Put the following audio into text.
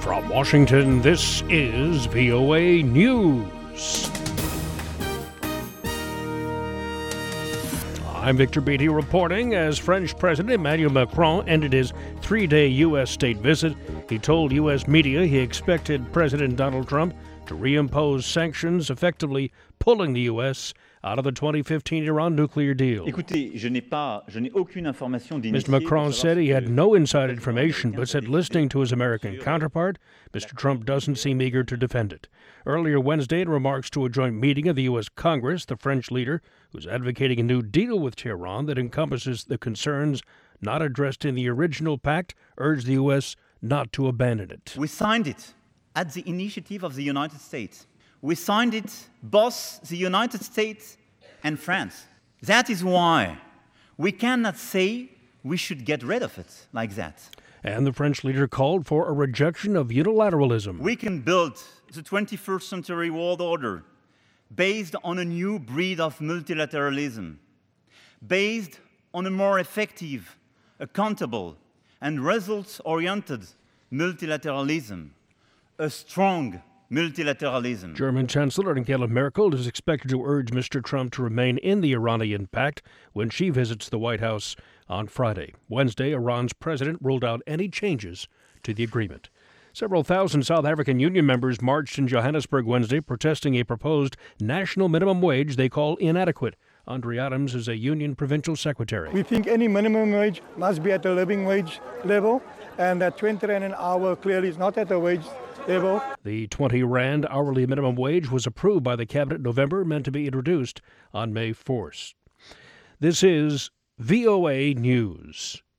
From Washington, this is VOA News. I'm Victor Beatty reporting. As French President Emmanuel Macron ended his three-day U.S. state visit, he told U.S. media he expected President Donald Trump to reimpose sanctions, effectively pulling the U.S. out of the 2015 Iran nuclear deal. Mr. Macron said he had no inside information, but said listening to his American counterpart, Mr. Trump doesn't seem eager to defend it. Earlier Wednesday, in remarks to a joint meeting of the U.S. Congress, the French leader, who's advocating a new deal with Tehran that encompasses the concerns not addressed in the original pact, urged the U.S. not to abandon it. We signed it at the initiative of the United States. We signed it, both the United States and France. That is why we cannot say we should get rid of it like that. And the French leader called for a rejection of unilateralism. We can build the 21st century world order based on a new breed of multilateralism, based on a more effective, accountable, and results-oriented multilateralism, a strong multilateralism. German Chancellor Angela Merkel is expected to urge Mr. Trump to remain in the Iranian pact when she visits the White House on Friday. Wednesday, Iran's president ruled out any changes to the agreement. Several thousand South African union members marched in Johannesburg Wednesday protesting a proposed national minimum wage they call inadequate. Andre Adams is a union provincial secretary. We think any minimum wage must be at the living wage level, and that 20 rand an hour clearly is not at the wage level. The 20 rand hourly minimum wage was approved by the cabinet in November, meant to be introduced on May 4th. This is VOA News.